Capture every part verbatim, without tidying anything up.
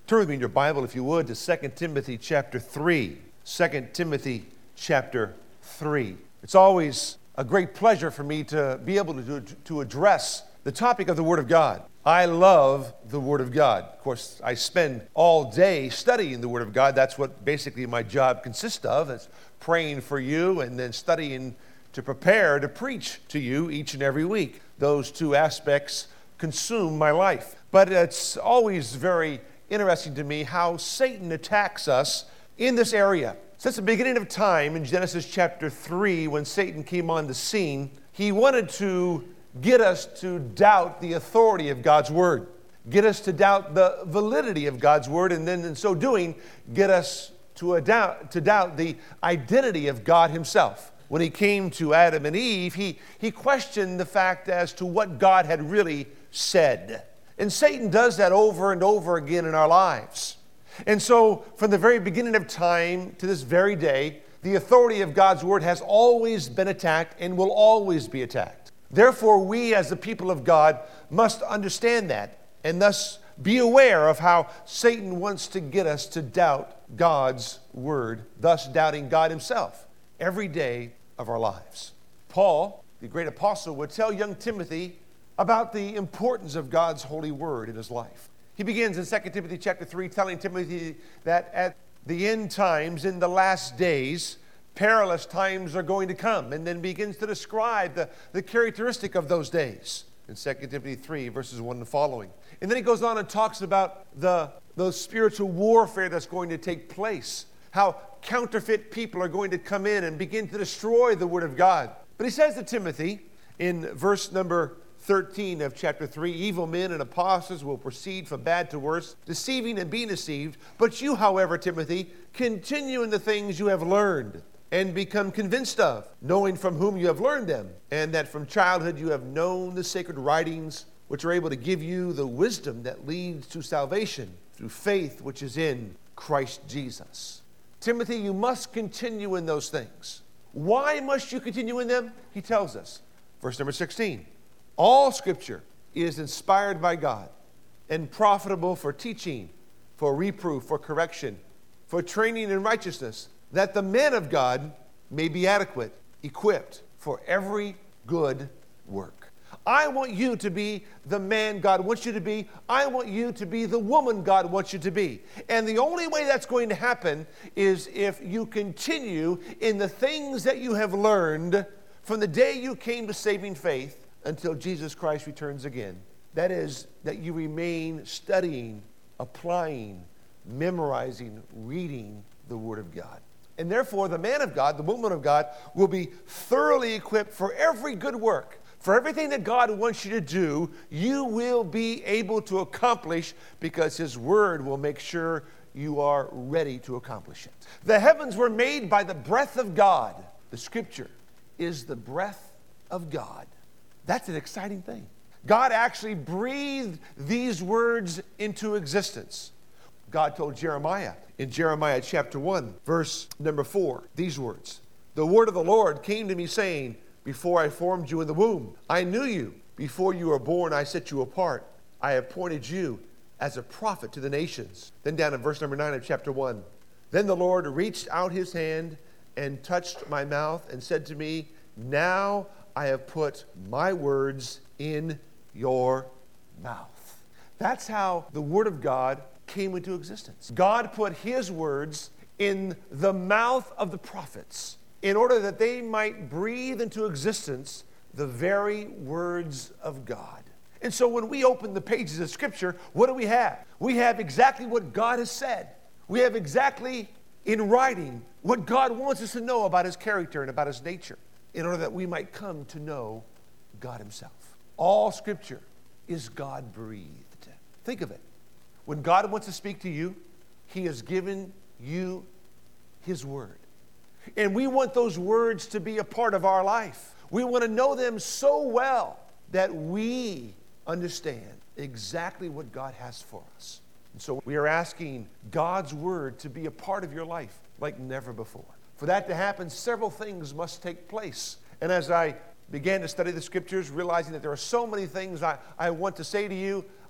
Turn with me in your Bible, if you would, to Second Timothy chapter three. Second Timothy chapter three. It's always a great pleasure for me to be able to, to address the topic of the Word of God. I love the Word of God. Of course, I spend all day studying the Word of God. That's what basically my job consists of. It's praying for you and then studying to prepare to preach to you each and every week. Those two aspects consume my life. But it's always very interesting to me how Satan attacks us in this area. Since the beginning of time in Genesis chapter three, when Satan came on the scene, he wanted to get us to doubt the authority of God's Word, get us to doubt the validity of God's Word, and then in so doing, get us to, a doubt, to doubt the identity of God Himself. When he came to Adam and Eve, he, he questioned the fact as to what God had really said. And Satan does that over and over again in our lives. And so, from the very beginning of time to this very day, the authority of God's Word has always been attacked and will always be attacked. Therefore, we as the people of God must understand that and thus be aware of how Satan wants to get us to doubt God's Word, thus doubting God Himself every day of our lives. Paul, the great apostle, would tell young Timothy about the importance of God's holy word in his life. He begins in Second Timothy chapter three telling Timothy that at the end times, in the last days, perilous times are going to come, and then begins to describe the, the characteristic of those days in Second Timothy three, verses one and following. And then he goes on and talks about the, the spiritual warfare that's going to take place, how counterfeit people are going to come in and begin to destroy the Word of God. But he says to Timothy in verse number thirteen of chapter three, evil men and apostles will proceed from bad to worse, deceiving and being deceived. But you, however, Timothy, continue in the things you have learned and become convinced of, knowing from whom you have learned them, and that from childhood you have known the sacred writings, which are able to give you the wisdom that leads to salvation through faith which is in Christ Jesus. Timothy, you must continue in those things. Why must you continue in them? He tells us. Verse number sixteen. All Scripture is inspired by God and profitable for teaching, for reproof, for correction, for training in righteousness, that the man of God may be adequate, equipped for every good work. I want you to be the man God wants you to be. I want you to be the woman God wants you to be. And the only way that's going to happen is if you continue in the things that you have learned from the day you came to saving faith until Jesus Christ returns again. That is, that you remain studying, applying, memorizing, reading the Word of God. And therefore, the man of God, the woman of God, will be thoroughly equipped for every good work. For everything that God wants you to do, you will be able to accomplish because His Word will make sure you are ready to accomplish it. The heavens were made by the breath of God. The Scripture is the breath of God. That's an exciting thing. God actually breathed these words into existence. God told Jeremiah in Jeremiah chapter one, verse number four, these words, "The word of the Lord came to me saying, before I formed you in the womb, I knew you. Before you were born, I set you apart. I appointed you as a prophet to the nations." Then down in verse number nine of chapter one, "Then the Lord reached out His hand and touched my mouth and said to me, now I have put my words in your mouth." That's how the Word of God came into existence. God put His words in the mouth of the prophets in order that they might breathe into existence the very words of God. And so when we open the pages of Scripture, what do we have? We have exactly what God has said. We have exactly in writing what God wants us to know about His character and about His nature, in order that we might come to know God Himself. All Scripture is God-breathed. Think of it. When God wants to speak to you, He has given you His Word. And we want those words to be a part of our life. We want to know them so well that we understand exactly what God has for us. And so we are asking God's Word to be a part of your life like never before. For that to happen, several things must take place. And as I began to study the Scriptures, realizing that there are so many things I, I want to say to you,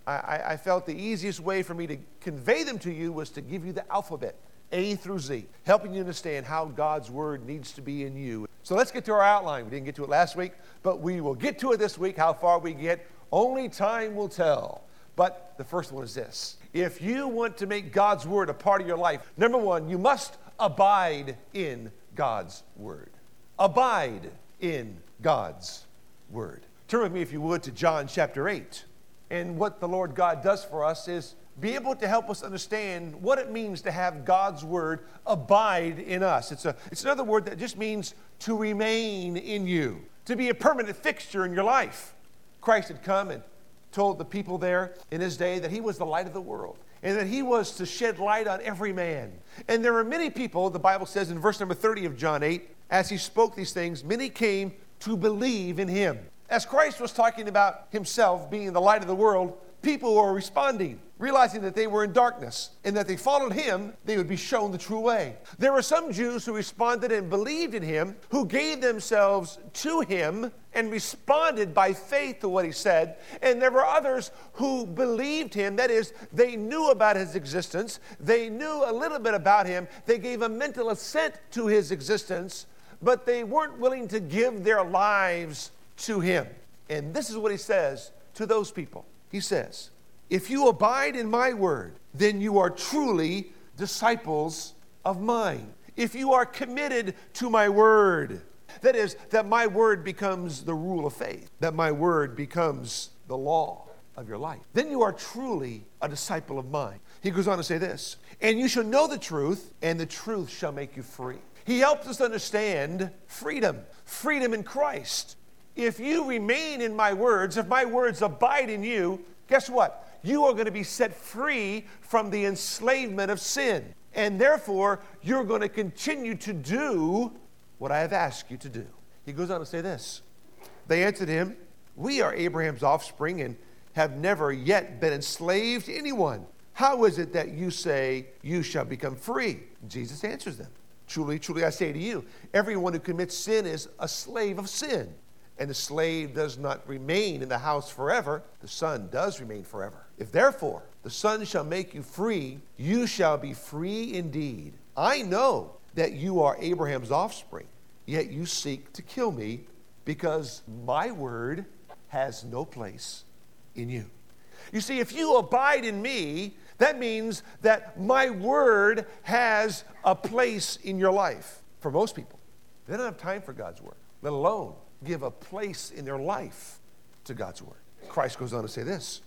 I, I felt the easiest way for me to convey them to you was to give you the alphabet, A through Z, helping you understand how God's Word needs to be in you. So let's get to our outline. We didn't get to it last week, but we will get to it this week. How far we get, only time will tell. But the first one is this. If you want to make God's Word a part of your life, number one, you must abide in God's Word. Abide in God's Word. Turn with me, if you would, to John chapter eight. And what the Lord God does for us is be able to help us understand what it means to have God's Word abide in us. It's, a, it's another word that just means to remain in you, to be a permanent fixture in your life. Christ had come and told the people there in his day that he was the light of the world and that he was to shed light on every man. And there were many people, the Bible says in verse number thirty of John eight, as he spoke these things, many came to believe in him. As Christ was talking about himself being the light of the world, people were responding, realizing that they were in darkness and that they followed him, they would be shown the true way. There were some Jews who responded and believed in him, who gave themselves to him and responded by faith to what he said. And there were others who believed him. That is, they knew about his existence. They knew a little bit about him. They gave a mental assent to his existence, but they weren't willing to give their lives to him. And this is what he says to those people. He says, if you abide in my word, then you are truly disciples of mine. If you are committed to my word, that is, that my word becomes the rule of faith, that my word becomes the law of your life, then you are truly a disciple of mine. He goes on to say this, and you shall know the truth, and the truth shall make you free. He helps us understand freedom, freedom in Christ. If you remain in my words, if my words abide in you, guess what? You are going to be set free from the enslavement of sin. And therefore, you're going to continue to do what I have asked you to do. He goes on to say this. They answered him, we are Abraham's offspring and have never yet been enslaved to anyone. How is it that you say you shall become free? Jesus answers them. Truly, truly, I say to you, everyone who commits sin is a slave of sin. And the slave does not remain in the house forever, the son does remain forever. If therefore the Son shall make you free, you shall be free indeed. I know that you are Abraham's offspring, yet you seek to kill me because my word has no place in you. You see, if you abide in me, that means that my word has a place in your life. For most people, they don't have time for God's word, let alone give a place in their life to God's word. Christ goes on to say this,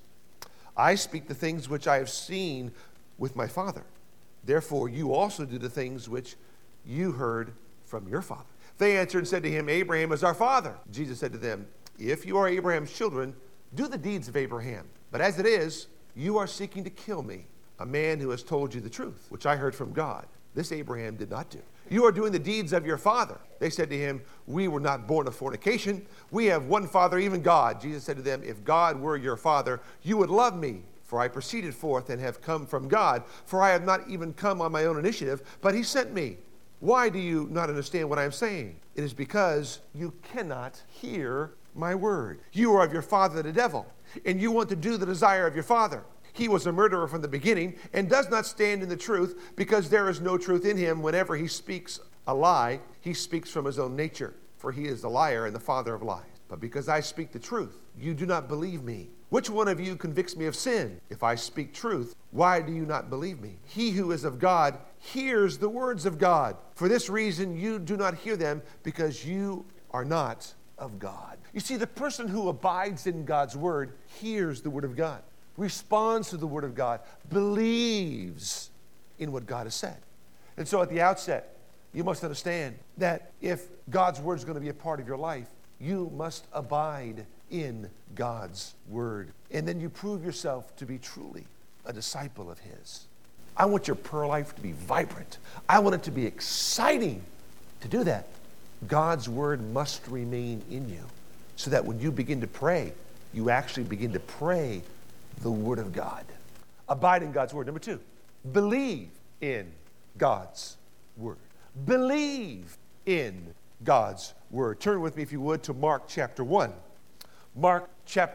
I speak the things which I have seen with my Father. Therefore, you also do the things which you heard from your father. They answered and said to him, Abraham is our father. Jesus said to them, if you are Abraham's children, do the deeds of Abraham. But as it is, you are seeking to kill me, a man who has told you the truth, which I heard from God. This Abraham did not do. You are doing the deeds of your father. They said to him, we were not born of fornication. We have one Father, even God. Jesus said to them, if God were your Father, you would love me, for I proceeded forth and have come from God. For I have not even come on my own initiative, but he sent me. Why do you not understand what I am saying? It is because you cannot hear my word. You are of your father the devil, and you want to do the desire of your father. He was a murderer from the beginning and does not stand in the truth because there is no truth in him. Whenever he speaks a lie, he speaks from his own nature, for he is the liar and the father of lies. But because I speak the truth, you do not believe me. Which one of you convicts me of sin? If I speak truth, why do you not believe me? He who is of God hears the words of God. For this reason, you do not hear them because you are not of God. You see, the person who abides in God's word hears the word of God, responds to the word of God, believes in what God has said. And so at the outset, you must understand that if God's word is going to be a part of your life, you must abide in God's word. And then you prove yourself to be truly a disciple of his. I want your prayer life to be vibrant. I want it to be exciting. To do that, God's word must remain in you so that when you begin to pray, you actually begin to pray the word of God. Abide in God's word. Number two, believe in God's word. Believe in God's word. Turn with me, if you would, to Mark chapter one. Mark chapter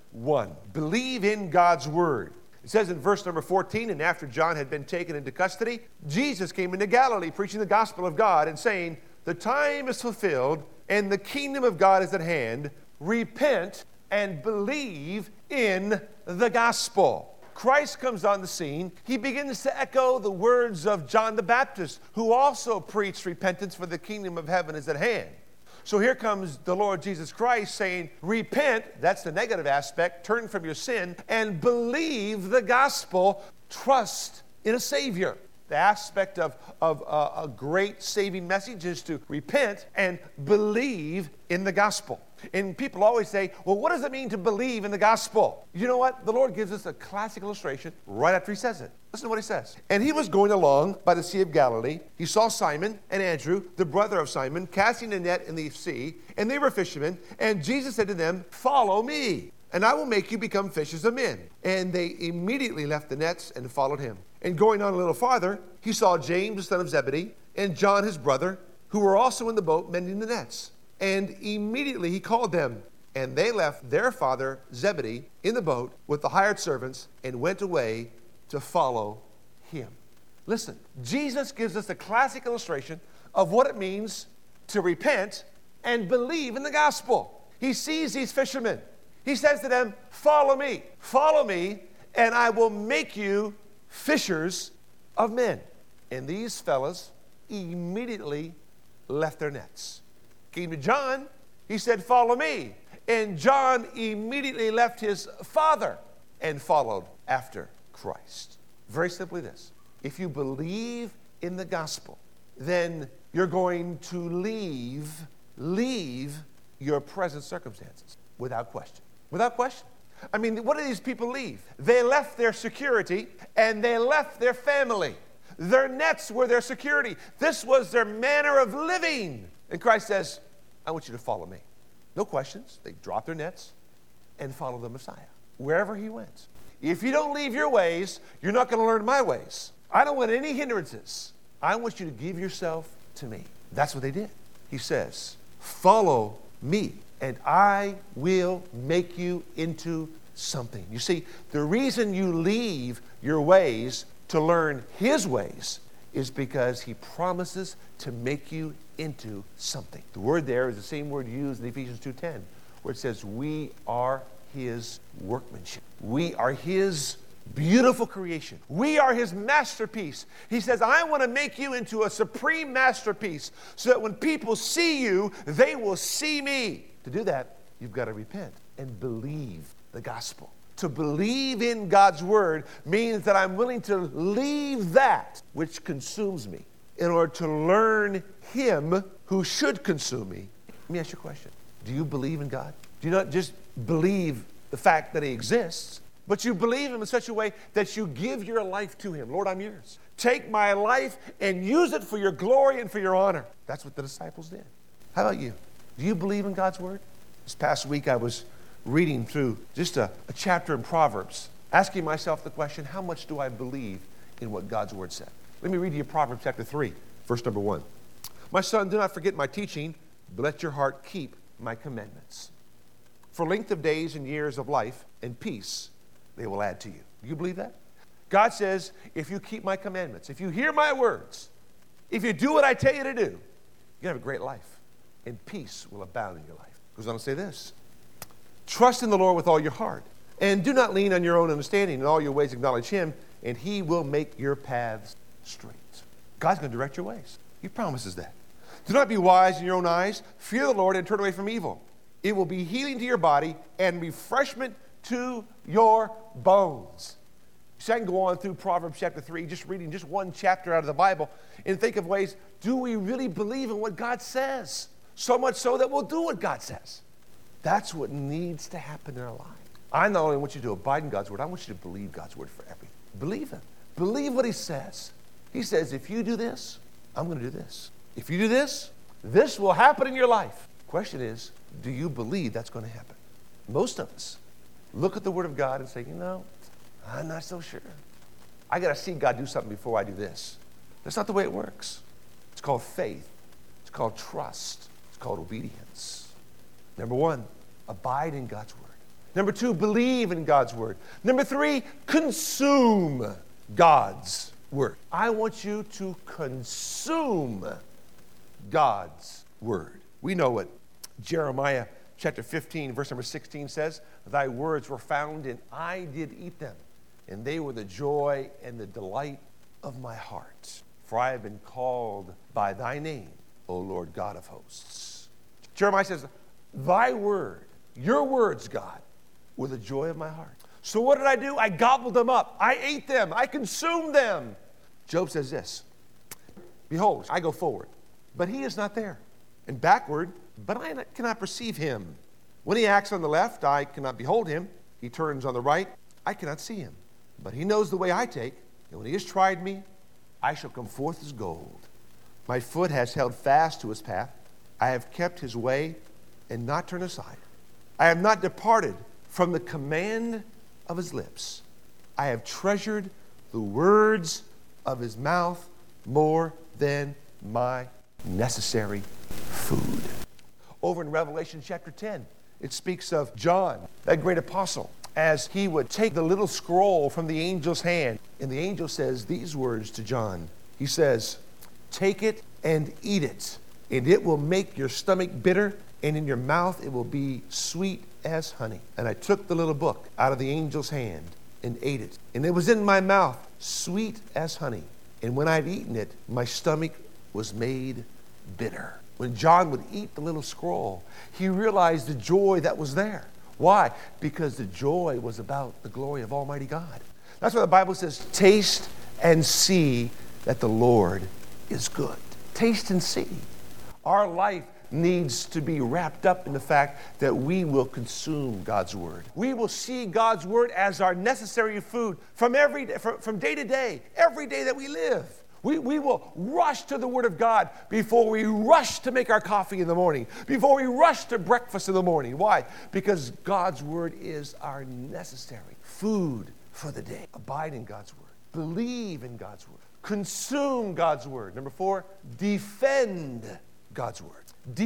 one. Believe in God's word. It says in verse number fourteen, and after John had been taken into custody, Jesus came into Galilee preaching the gospel of God and saying, the time is fulfilled and the kingdom of God is at hand. Repent and believe in the gospel. Christ comes on the scene. He begins to echo the words of John the Baptist, who also preached repentance, for the kingdom of heaven is at hand. So here comes the Lord Jesus Christ saying, repent, that's the negative aspect, turn from your sin, and believe the gospel, trust in a Savior. The aspect of, of uh, a great saving message is to repent and believe in the gospel. And people always say, well, what does it mean to believe in the gospel? You know what? The Lord gives us a classic illustration right after he says it. Listen to what he says. And he was going along by the Sea of Galilee. He saw Simon and Andrew, the brother of Simon, casting a net in the sea, and they were fishermen. And Jesus said to them, follow me, and I will make you become fishers of men. And they immediately left the nets and followed him. And going on a little farther, he saw James, the son of Zebedee, and John, his brother, who were also in the boat mending the nets. And immediately he called them, and they left their father Zebedee in the boat with the hired servants and went away to follow him. Listen, Jesus gives us a classic illustration of what it means to repent and believe in the gospel. He sees these fishermen. He says to them, follow me, follow me, and I will make you fishers of men. And these fellas immediately left their nets. Came to John, he said, follow me. And John immediately left his father and followed after Christ. Very simply this: if you believe in the gospel, then you're going to leave, leave your present circumstances without question. Without question. I mean, what did these people leave? They left their security and they left their family. Their nets were their security. This was their manner of living. And Christ says, I want you to follow me. No questions. They dropped their nets and followed the Messiah wherever he went. If you don't leave your ways, you're not going to learn my ways. I don't want any hindrances. I want you to give yourself to me. That's what they did. He says, follow me, and I will make you into something. You see, the reason you leave your ways to learn his ways is because he promises to make you into something. The word there is the same word used in Ephesians two ten, where it says, we are his workmanship. We are his beautiful creation. We are his masterpiece. He says, I want to make you into a supreme masterpiece so that when people see you, they will see me. To do that, you've got to repent and believe the gospel. To believe in God's word means that I'm willing to leave that which consumes me in order to learn him who should consume me. Let me ask you a question. Do you believe in God? Do you not just believe the fact that he exists, but you believe him in such a way that you give your life to him? Lord, I'm yours. Take my life and use it for your glory and for your honor. That's what the disciples did. How about you? Do you believe in God's word? This past week I was reading through just a, a chapter in Proverbs, asking myself the question, how much do I believe in what God's word said? Let me read you Proverbs chapter three, verse number one. My son, do not forget my teaching, but let your heart keep my commandments. For length of days and years of life and peace they will add to you. Do you believe that? God says, if you keep my commandments, if you hear my words, if you do what I tell you to do, you're going to have a great life, and peace will abound in your life. He goes on to say this: trust in the Lord with all your heart, and do not lean on your own understanding. In all your ways acknowledge him, and he will make your paths straight. God's going to direct your ways. He promises that. Do not be wise in your own eyes. Fear the Lord and turn away from evil. It will be healing to your body and refreshment to your bones. So I can go on through Proverbs chapter three, just reading just one chapter out of the Bible, and think of ways, do we really believe in what God says? So much so that we'll do what God says. That's what needs to happen in our life. I not only want you to abide in God's word, I want you to believe God's word for everything. Believe him. Believe what he says. He says, if you do this, I'm going to do this. If you do this, this will happen in your life. The question is, do you believe that's going to happen? Most of us look at the word of God and say, you know, I'm not so sure. I got to see God do something before I do this. That's not the way it works. It's called faith. It's called trust. It's called obedience. Number one, abide in God's word. Number two, believe in God's word. Number three, consume God's word. I want you to consume God's word. We know what Jeremiah chapter fifteen, verse number sixteen says. Thy words were found, and I did eat them, and they were the joy and the delight of my heart. For I have been called by thy name, O Lord God of hosts. Jeremiah says, thy word, your words, God, were the joy of my heart. So what did I do? I gobbled them up. I ate them. I consumed them. Job says this, behold, I go forward, but he is not there, and backward, but I cannot perceive him. When he acts on the left, I cannot behold him. He turns on the right, I cannot see him. But he knows the way I take, and when he has tried me, I shall come forth as gold. My foot has held fast to his path. I have kept his way and not turned aside. I have not departed from the command of his lips. I have treasured the words of his mouth more than my necessary food. Over in Revelation chapter ten, it speaks of John, that great apostle, as he would take the little scroll from the angel's hand. And the angel says these words to John. He says, take it and eat it, and it will make your stomach bitter, and in your mouth it will be sweet as honey. And I took the little book out of the angel's hand and ate it, and it was in my mouth sweet as honey. And when I'd eaten it, my stomach was made bitter. When John would eat the little scroll, he realized the joy that was there. Why? Because the joy was about the glory of Almighty God. That's why the Bible says, taste and see that the Lord is good. Taste and see. Our life needs to be wrapped up in the fact that we will consume God's word. We will see God's word as our necessary food from every day, from, from day to day, every day that we live. We, we will rush to the word of God before we rush to make our coffee in the morning, before we rush to breakfast in the morning. Why? Because God's word is our necessary food for the day. Abide in God's word. Believe in God's word. Consume God's word. Number four, defend God's word.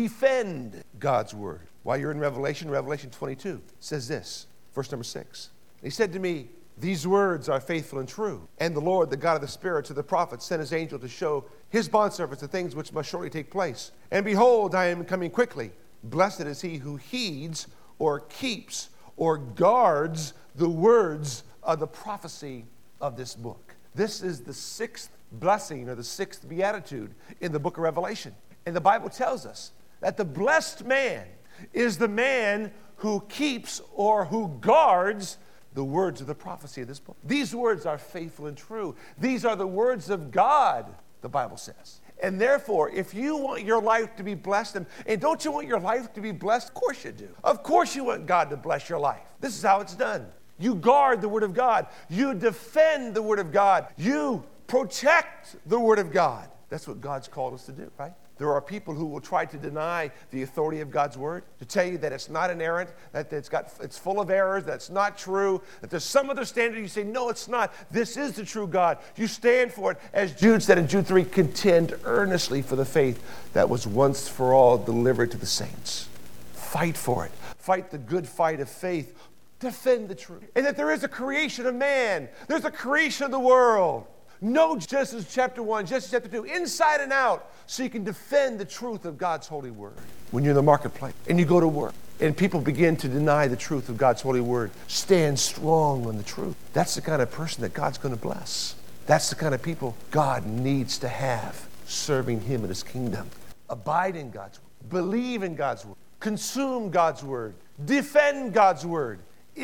Defend God's word. While you're in Revelation, Revelation twenty-two says this, verse number six. He said to me, these words are faithful and true. And the Lord, the God of the spirits of the prophets, sent his angel to show his bondservants the things which must shortly take place. And behold, I am coming quickly. Blessed is he who heeds or keeps or guards the words of the prophecy of this book. This is the sixth blessing or the sixth beatitude in the book of Revelation. And the Bible tells us that the blessed man is the man who keeps or who guards the words of the prophecy of this book. These words are faithful and true. These are the words of God, the Bible says. And therefore, if you want your life to be blessed, and, and don't you want your life to be blessed? Of course you do. Of course you want God to bless your life. This is how it's done. You guard the word of God. You defend the word of God. You protect the word of God. That's what God's called us to do, right? There are people who will try to deny the authority of God's word, to tell you that it's not inerrant, that it's got, it's full of errors, that it's not true, that there's some other standard. You say, no, it's not. This is the true God. You stand for it. As Jude said in Jude three, contend earnestly for the faith that was once for all delivered to the saints. Fight for it. Fight the good fight of faith. Defend the truth. And that there is a creation of man. There's a creation of the world. Know Genesis chapter one, Genesis chapter two, inside and out, so you can defend the truth of God's holy word. When you're in the marketplace and you go to work and people begin to deny the truth of God's holy word, stand strong on the truth. That's the kind of person that God's going to bless. That's the kind of people God needs to have serving him in his kingdom. Abide in God's word. Believe in God's word. Consume God's word. Defend God's word.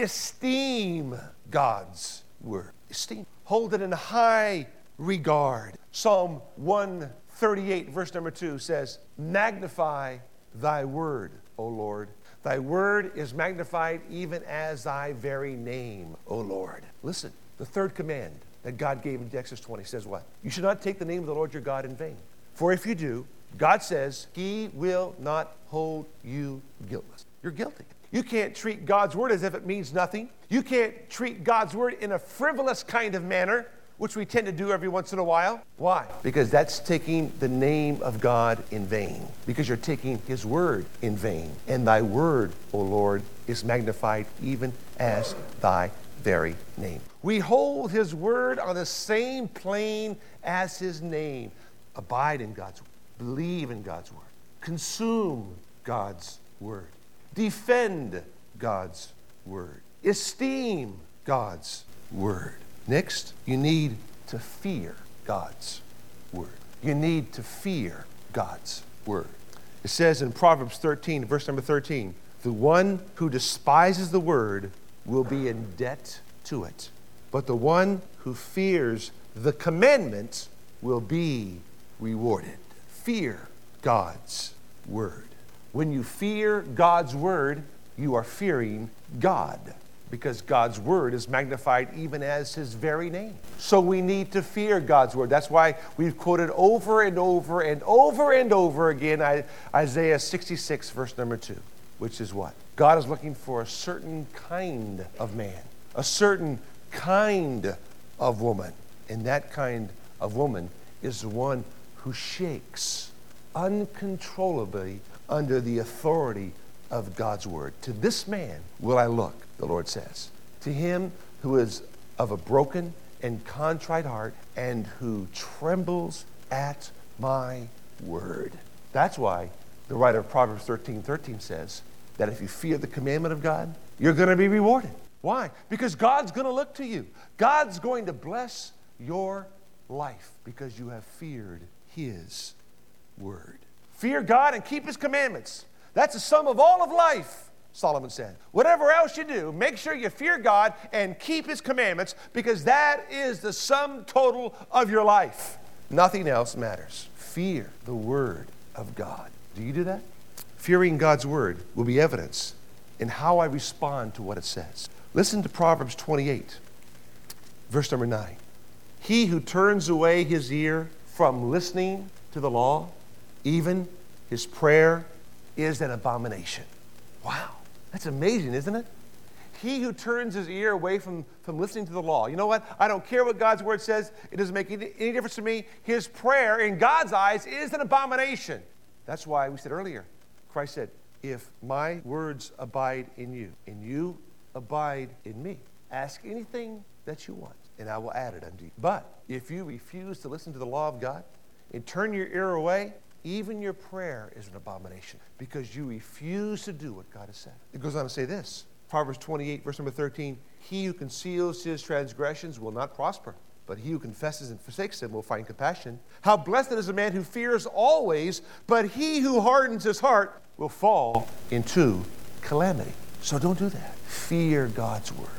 Esteem God's word. Esteem. Hold it in high regard. Psalm one thirty-eight, verse number two says, magnify thy word, O Lord. Thy word is magnified even as thy very name, O Lord. Listen, the third command that God gave in Exodus twenty says what? You should not take the name of the Lord your God in vain. For if you do, God says he will not hold you guiltless. You're guilty. You can't treat God's word as if it means nothing. You can't treat God's word in a frivolous kind of manner. which we tend to do every once in a while. Why? Because that's taking the name of God in vain. Because you're taking his word in vain. And thy word, O Lord, is magnified even as thy very name. We hold his word on the same plane as his name. Abide in God's word. Believe in God's word. Consume God's word. Defend God's word. Esteem God's word. Next, you need to fear God's word. You need to fear God's word. It says in Proverbs thirteen, verse number thirteen, the one who despises the word will be in debt to it, but the one who fears the commandment will be rewarded. Fear God's word. When you fear God's word, you are fearing God, because God's word is magnified even as his very name. So we need to fear God's word. That's why we've quoted over and over and over and over again Isaiah sixty-six, verse number two, which is what? God is looking for a certain kind of man, a certain kind of woman. And that kind of woman is the one who shakes uncontrollably under the authority of God's word. To this man will I look, the Lord says. To him who is of a broken and contrite heart and who trembles at my word. That's why the writer of Proverbs thirteen thirteen says that if you fear the commandment of God, you're going to be rewarded. Why? Because God's going to look to you. God's going to bless your life because you have feared his word. Fear God and keep his commandments. That's the sum of all of life, Solomon said. Whatever else you do, make sure you fear God and keep his commandments, because that is the sum total of your life. Nothing else matters. Fear the word of God. Do you do that? Fearing God's word will be evidence in how I respond to what it says. Listen to Proverbs twenty-eight, verse number nine. He who turns away his ear from listening to the law, even his prayer is an abomination. Wow, that's amazing, isn't it? He who turns his ear away from, from listening to the law. You know what? I don't care what God's word says. It doesn't make any, any difference to me. His prayer in God's eyes is an abomination. That's why we said earlier, Christ said, if my words abide in you, and you abide in me, ask anything that you want, and I will add it unto you. But if you refuse to listen to the law of God and turn your ear away, even your prayer is an abomination, because you refuse to do what God has said. It goes on to say this, Proverbs twenty-eight, verse number thirteen, he who conceals his transgressions will not prosper, but he who confesses and forsakes them will find compassion. How blessed is a man who fears always, but he who hardens his heart will fall into calamity. So don't do that. Fear God's word.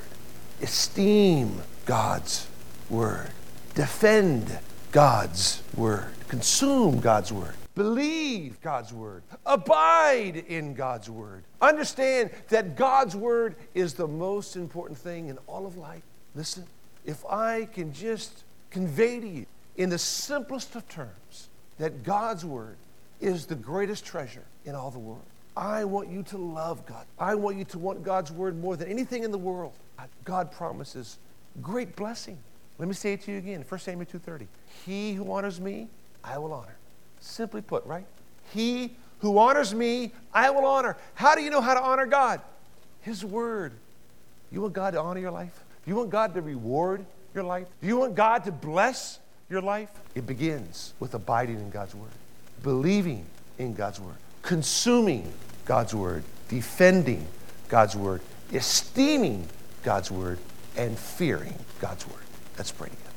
Esteem God's word. Defend God's word. Consume God's word. Believe God's word. Abide in God's word. Understand that God's word is the most important thing in all of life. Listen, if I can just convey to you in the simplest of terms that God's word is the greatest treasure in all the world, I want you to love God. I want you to want God's word more than anything in the world. God promises great blessing. Let me say it to you again, First Samuel two thirty. He who honors me, I will honor. Simply put, right? He who honors me, I will honor. How do you know how to honor God? His word. You want God to honor your life? Do you want God to reward your life? Do you want God to bless your life? It begins with abiding in God's word, believing in God's word, consuming God's word, defending God's word, esteeming God's word, and fearing God's word. Let's pray together.